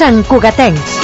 Sant Cugatencs.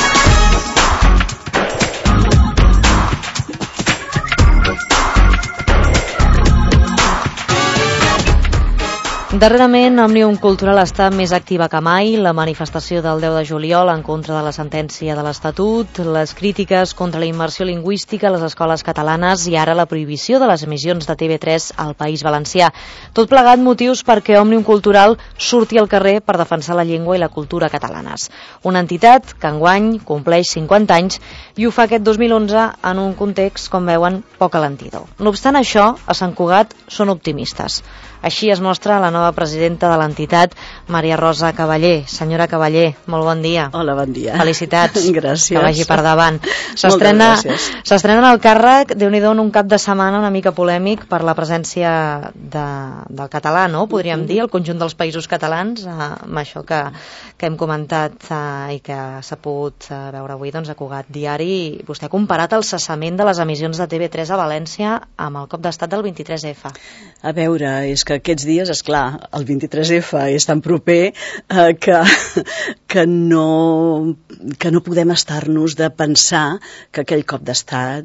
Darrerament, Òmnium Cultural està més activa que mai. La manifestació del 10 de juliol en contra de la sentència de l'Estatut, les crítiques contra la immersió lingüística a les escoles catalanes i ara la prohibició de les emissions de TV3 al País Valencià. Tot plegat motius perquè Òmnium Cultural surti al carrer per defensar la llengua i la cultura catalanes. Una entitat que enguany compleix 50 anys i ho fa aquest 2011 en un context, com veuen, poc alentidor. No obstant això, a Sant Cugat són optimistes. Així es mostra la nova presidenta de l'entitat, Maria Rosa Cavaller. Senyora Cavaller, molt bon dia. Hola, bon dia. Felicitats. Gràcies. Que vagi per davant. S'estrena en el càrrec, Déu-n'hi-do, en un cap de setmana una mica polèmic per la presència del català, no? Podríem dir, el conjunt dels països catalans, amb això que hem comentat i que s'ha pogut veure avui a Cugat Diari. Vostè ha comparat el cessament de les emissions de TV3 a València amb el cop d'estat del 23F. A veure, és que aquests dies, esclar, el 23F és tan proper que no podem estar-nos de pensar que aquell cop d'estat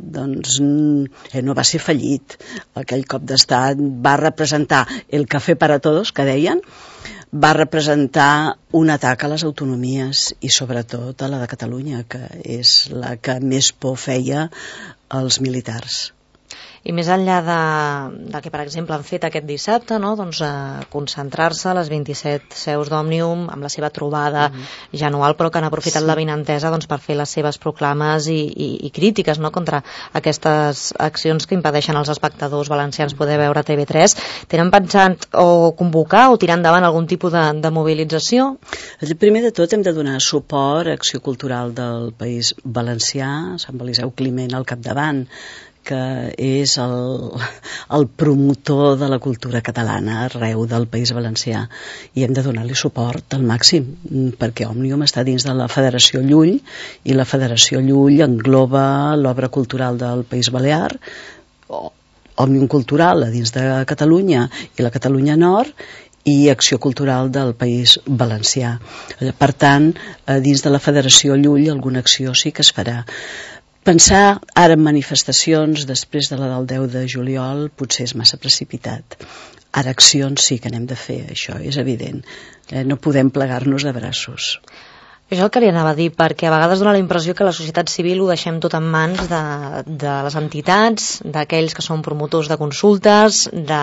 no va ser fallit. Aquell cop d'estat va representar el café para todos, que deien, va representar un atac a les autonomies i sobretot a la de Catalunya, que és la que més por feia als militars. I més enllà de que, per exemple, han fet aquest dissabte, no? Concentrar-se a les 27 seus d'Òmnium amb la seva trobada anual, però que han aprofitat l'avinentesa per fer les seves proclames i crítiques, no? Contra aquestes accions que impedeixen als espectadors valencians poder veure TV3. Tenen pensat o convocar o tirar endavant algun tipus de mobilització? Primer de tot hem de donar suport a Acció Cultural del País Valencià, Sant Eliseu Climent al capdavant, que és el promotor de la cultura catalana arreu del País Valencià, i hem de donar-li suport al màxim, perquè Òmnium està dins de la Federació Llull, i la Federació Llull engloba l'obra cultural del País Balear, Òmnium Cultural a dins de Catalunya i la Catalunya Nord, i Acció Cultural del País Valencià. Per tant, dins de la Federació Llull alguna acció sí que es farà. Pensar ara en manifestacions després de la del 10 de juliol potser és massa precipitat. Ara accions sí que n'hem de fer, això és evident. No podem plegar-nos de braços. Això és el que li anava a dir, perquè a vegades dona la impressió que la societat civil ho deixem tot en mans de les entitats, d'aquells que són promotors de consultes,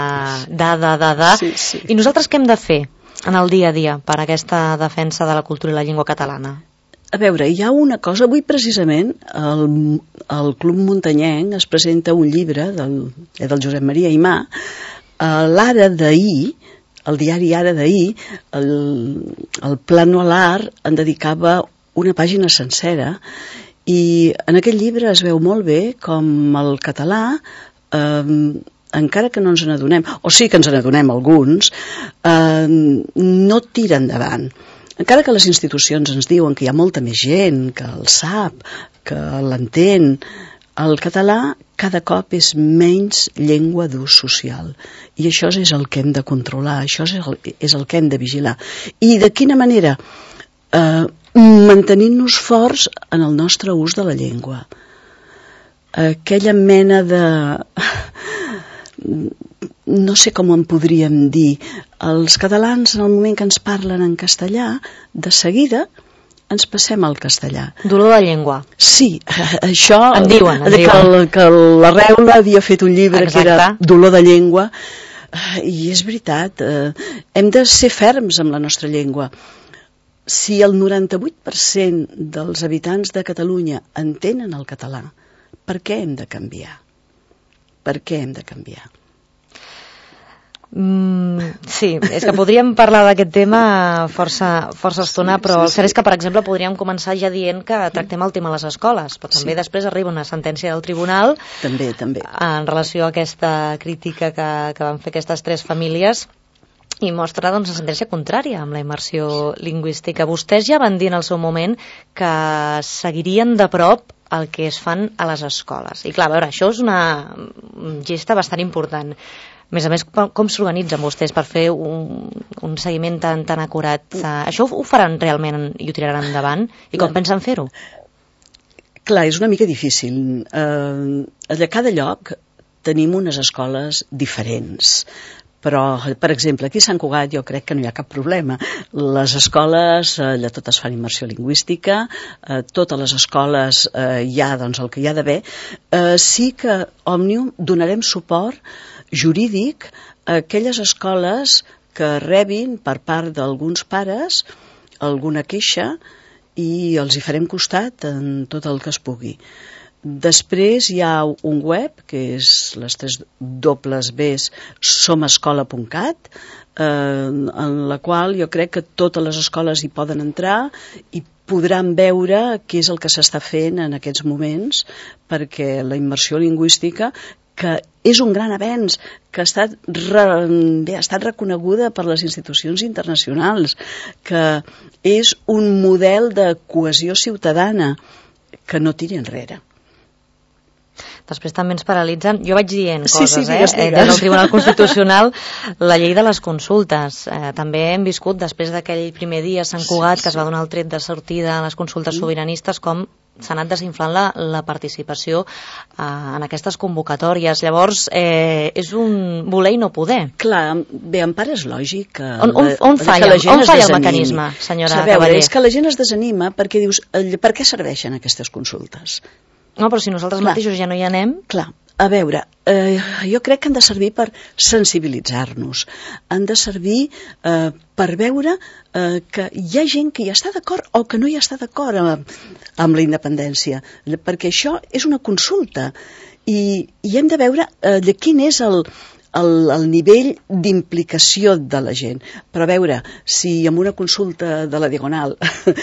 Sí. I nosaltres què hem de fer en el dia a dia per a aquesta defensa de la cultura i la llengua catalana? A veure, hi ha una cosa, avui precisament al Club Muntanyenc es presenta un llibre del Josep Maria Aimà, l'Ara d'ahir, el diari Ara d'ahir, el Plano Alar en dedicava una pàgina sencera, i en aquest llibre es veu molt bé com el català, encara que no ens n'adonem, o sí que ens n'adonem alguns, no tira endavant. Encara que les institucions ens diuen que hi ha molta més gent que el sap, que l'entén, el català cada cop és menys llengua d'ús social. I això és el que hem de controlar, això és el que hem de vigilar. I de quina manera? Mantenint-nos forts en el nostre ús de la llengua. Aquella mena de... no sé com en podríem dir, els catalans en el moment que ens parlen en castellà, de seguida ens passem al castellà. Dolor de llengua. Sí, això... En diuen. Que la Reula havia fet un llibre Exacte. Que era Dolor de llengua, i és veritat, hem de ser ferms amb la nostra llengua. Si el 98% dels habitants de Catalunya entenen el català, per què hem de canviar? Per què hem de canviar? Sí, és que podríem parlar d'aquest tema força estona, però el cert és que, per exemple, podríem començar ja dient que tractem el tema a les escoles, però també després arriba una sentència del tribunal també en relació a aquesta crítica que van fer aquestes 3 famílies i mostra una sentència contrària amb la immersió lingüística. Vostès ja van dir en el seu moment que seguirien de prop el que es fan a les escoles. I clar, a veure, això és una gesta bastant important. A més, com s'organitzen vostès per fer un seguiment tan acurat? Això ho faran realment i ho tiraran endavant? I com pensen fer-ho? Clar, és una mica difícil. A cada lloc tenim unes escoles diferents. Però, per exemple, aquí a Sant Cugat jo crec que no hi ha cap problema. Les escoles, allà totes fan immersió lingüística, totes les escoles hi ha doncs, el que hi ha d'haver. Sí que Òmnium donarem suport jurídic a aquelles escoles que rebin per part d'alguns pares alguna queixa i els hi farem costat en tot el que es pugui. Després hi ha un web, que és les 3 Bs somescola.cat, en la qual jo crec que totes les escoles hi poden entrar i podran veure què és el que s'està fent en aquests moments, perquè la immersió lingüística, que és un gran avenç, que ha estat reconeguda per les institucions internacionals, que és un model de cohesió ciutadana que no tiri enrere. Després també ens paralitzen, jo vaig dient coses, digues. Des del Tribunal Constitucional, la llei de les consultes. També hem viscut, després d'aquell primer dia a Sant Cugat, que es va donar el tret de sortida a les consultes sobiranistes, com s'ha anat desinflant la participació en aquestes convocatòries. Llavors, és un voler i no poder. Clar, bé, en part és lògic que on falla el mecanisme, senyora Cavaller? És que la gent es desanima perquè dius, per què serveixen aquestes consultes? No, però si nosaltres mateixos ja no hi anem... Clar, a veure, jo crec que han de servir per sensibilitzar-nos, han de servir per veure que hi ha gent que hi està d'acord o que no hi està d'acord amb la independència, perquè això és una consulta i hem de veure quin és el nivell d'implicació de la gent. Però a veure, si en una consulta de la Diagonal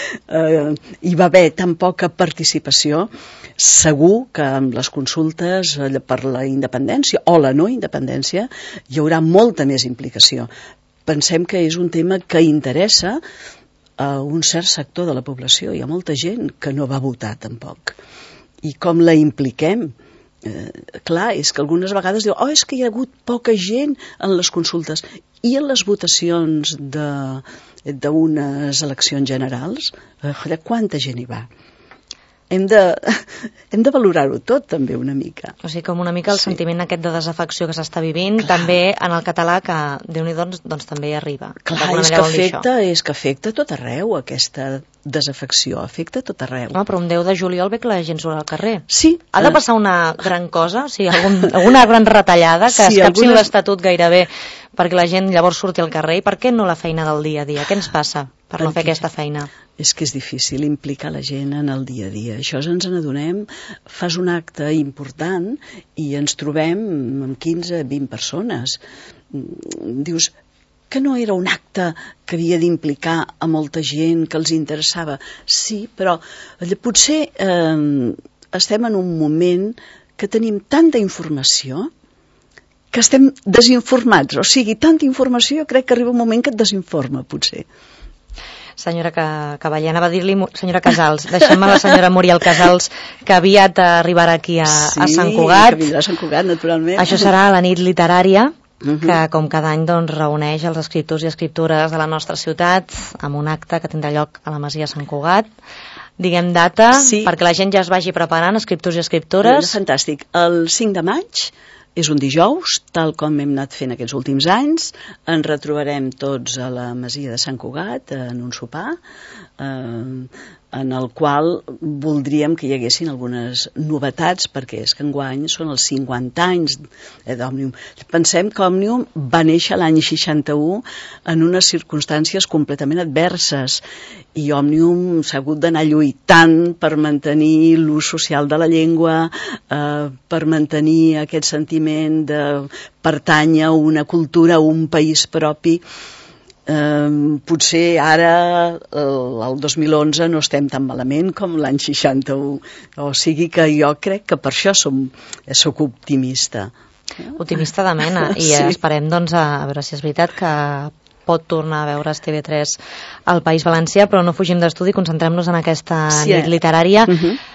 hi va haver tan poca participació, segur que amb les consultes per la independència o la no independència hi haurà molta més implicació. Pensem que és un tema que interessa a un cert sector de la població. Hi ha molta gent que no va votar tampoc. I com la impliquem? Clar, és que algunes vegades diu és que hi ha hagut poca gent en les consultes i en les votacions d'unes eleccions generals, quanta gent hi va? Hem de valorar-ho tot també una mica. O sigui, com una mica el sentiment aquest de desafecció que s'està vivint, també en el català, que Déu-n'hi-do, doncs també hi arriba. Clar, és que afecta tot arreu, aquesta desafecció, afecta tot arreu. No, però un 10 de juliol ve que la gent surt al carrer. Sí. Ha de passar una gran cosa, o sigui, alguna gran retallada, que es capci l'Estatut gairebé perquè la gent llavors surti al carrer. I per què no la feina del dia a dia? Què ens passa per no fer aquesta feina? És que és difícil implicar la gent en el dia a dia. Això ens n'adonem, fas un acte important i ens trobem amb 15-20 persones. Dius que no era un acte que havia d'implicar a molta gent, que els interessava. Sí, però potser estem en un moment que tenim tanta informació que estem desinformats. O sigui, tanta informació, crec que arriba un moment que et desinforma, potser. Senyora Cavaller, anava a dir-li senyora Casals, deixem-me la senyora Muriel Casals, que aviat arribarà aquí a Sant Cugat. Sí, que vindrà a Sant Cugat, naturalment. Això serà la nit literària, que com cada any doncs, reuneix els escriptors i escriptores de la nostra ciutat amb un acte que tindrà lloc a la Masia Sant Cugat. Diguem data, perquè la gent ja es vagi preparant, escriptors i escriptores. Fantàstic. El 5 de maig és un dijous, tal com hem anat fent aquests últims anys. Ens retrobarem tots a la Masia de Sant Cugat en un sopar, en el qual voldríem que hi haguessin algunes novetats, perquè és que enguany són els 50 anys d'Òmnium. Pensem que Òmnium va néixer l'any 61 en unes circumstàncies completament adverses, i Òmnium s'ha hagut d'anar lluitant per mantenir l'ús social de la llengua, per mantenir aquest sentiment de pertànyer a una cultura, a un país propi. Potser ara, el 2011, no estem tan malament com l'any 61. O sigui que jo crec que per això soc optimista. Optimista de mena. I esperem, doncs, a veure si és veritat que pot tornar a veure's TV3 al País Valencià, però no fugim d'estudi, concentrem-nos en aquesta nit literària.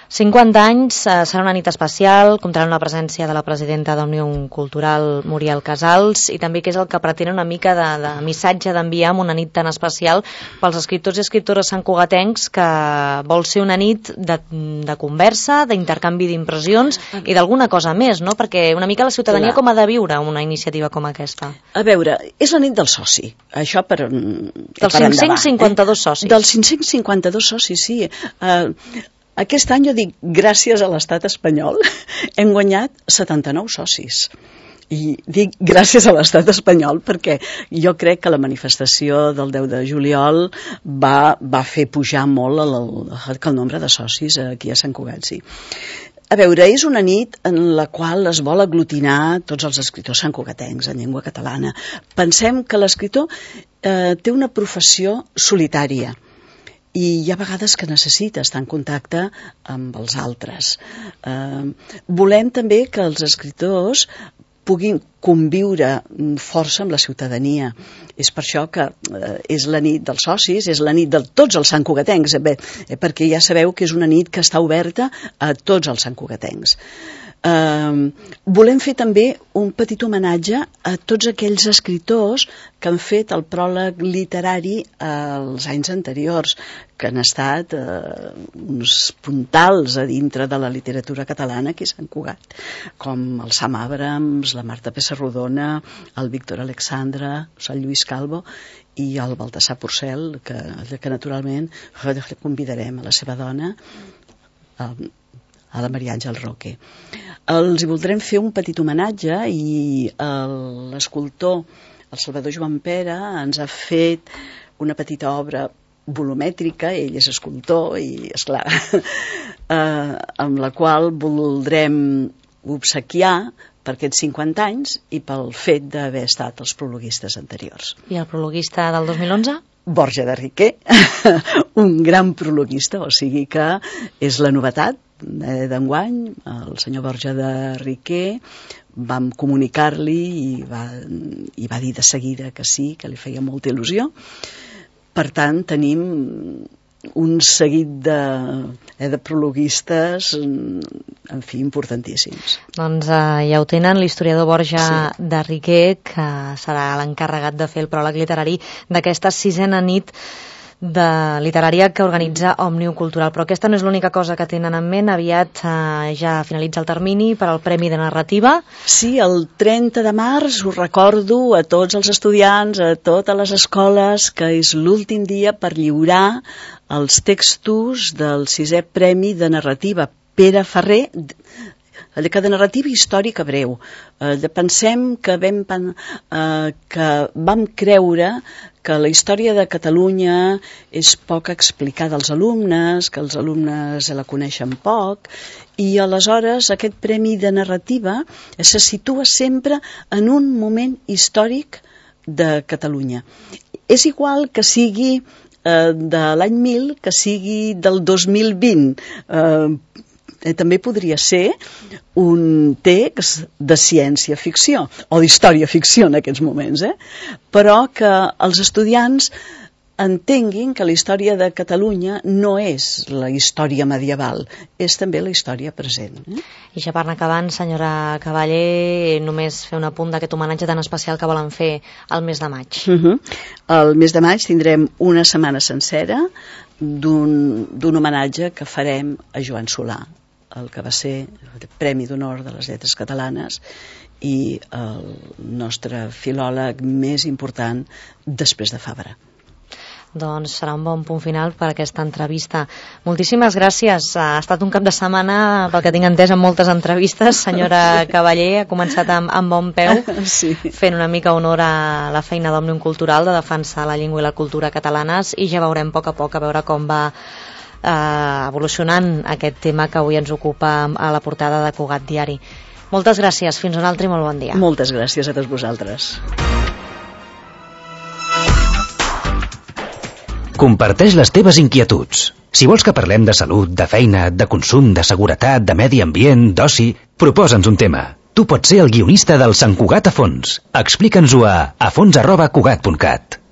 50 anys, serà una nit especial, comptarà amb la presència de la presidenta d'Òmnium Cultural, Muriel Casals, i també que és el que pretén una mica de missatge d'enviar amb una nit tan especial pels escriptors i escriptores santcugatencs, que vol ser una nit de conversa, d'intercanvi d'impressions i d'alguna cosa més, no? Perquè una mica la ciutadania com ha de viure una iniciativa com aquesta? A veure, és la nit del soci, això per dels 552 socis. Dels 552 socis, sí. Aquest any, jo dic, gràcies a l'estat espanyol, hem guanyat 79 socis. I dic gràcies a l'estat espanyol perquè jo crec que la manifestació del 10 de juliol va fer pujar molt el nombre de socis aquí a Sant Cugat, sí. A veure, és una nit en la qual es vol aglutinar tots els escriptors santcugatencs en llengua catalana. Pensem que l'escriptor té una professió solitària, i hi ha vegades que necessita estar en contacte amb els altres. Volem també que els escriptors puguin conviure força amb la ciutadania. És per això que és la nit dels socis, és la nit de tots els santcugatencs, perquè ja sabeu que és una nit que està oberta a tots els santcugatencs. Volem fer també un petit homenatge a tots aquells escriptors que han fet el pròleg literari als anys anteriors, que han estat uns puntals a dintre de la literatura catalana aquí a Sant Cugat, com el Sam Abrams, la Marta Pessarrodona, el Víctor Alexandre, el Sant Lluís Calvo i el Baltasar Porcel, que naturalment convidarem a la seva dona, a la Maria Àngel Roque. Els hi voldrem fer un petit homenatge i l'escultor, el Salvador Joan Pera, ens ha fet una petita obra volumètrica, ell és escultor i, esclar, amb la qual voldrem obsequiar per aquests 50 anys i pel fet d'haver estat els prologuistes anteriors. I el prologuista del 2011? Borja de Riquer, un gran prologuista, o sigui que és la novetat d'enguany. El senyor Borja de Riquer, vam comunicar-li i va dir de seguida que sí, que li feia molta il·lusió. Per tant, tenim un seguit de prologuistes, en fi, importantíssims. Doncs ja ho tenen, l'historiador Borja de Riquer, que serà l'encarregat de fer el pròleg literari d'aquesta 6a nit literària que organitza Òmnium Cultural. Però aquesta no és l'única cosa que tenen en ment. Aviat ja finalitza el termini per al Premi de Narrativa. Sí, el 30 de març ho recordo a tots els estudiants, a totes les escoles, que és l'últim dia per lliurar els textos del 6è Premi de Narrativa Pere Ferrer, que de narrativa històrica breu. Pensem que vam creure que la història de Catalunya és poc explicada als alumnes, que els alumnes la coneixen poc, i aleshores aquest Premi de Narrativa se situa sempre en un moment històric de Catalunya. És igual que sigui de l'any 1000, que sigui del 2020, també podria ser un text de ciència-ficció o d'història-ficció en aquests moments, però que els estudiants entenguin que la història de Catalunya no és la història medieval, és també la història present. I ja per anar acabant, senyora Cavaller, només fer un apunt d'aquest homenatge tan especial que volen fer el mes de maig. El mes de maig tindrem una setmana sencera d'un homenatge que farem a Joan Solà, el que va ser el Premi d'Honor de les Lletres Catalanes i el nostre filòleg més important després de Fabra. Doncs serà un bon punt final per a aquesta entrevista. Moltíssimes gràcies. Ha estat un cap de setmana, pel que tinc entès, amb moltes entrevistes. Senyora Cavaller, ha començat amb bon peu, fent una mica honor a la feina d'Òmnium Cultural de defensar la llengua i la cultura catalanes, i ja veurem a poc a veure com va evolucionant aquest tema que avui ens ocupa a la portada de Cugat Diari. Moltes gràcies, fins un altre i molt bon dia. Moltes gràcies a tots vosaltres. Comparteix les teves inquietuds. Si vols que parlem de salut, de feina, de consum, de seguretat, de medi ambient, d'oci, proposa'ns un tema. Tu pots ser el guionista del Sant Cugat a fons. Explica'ns-ho a fons@cugat.cat.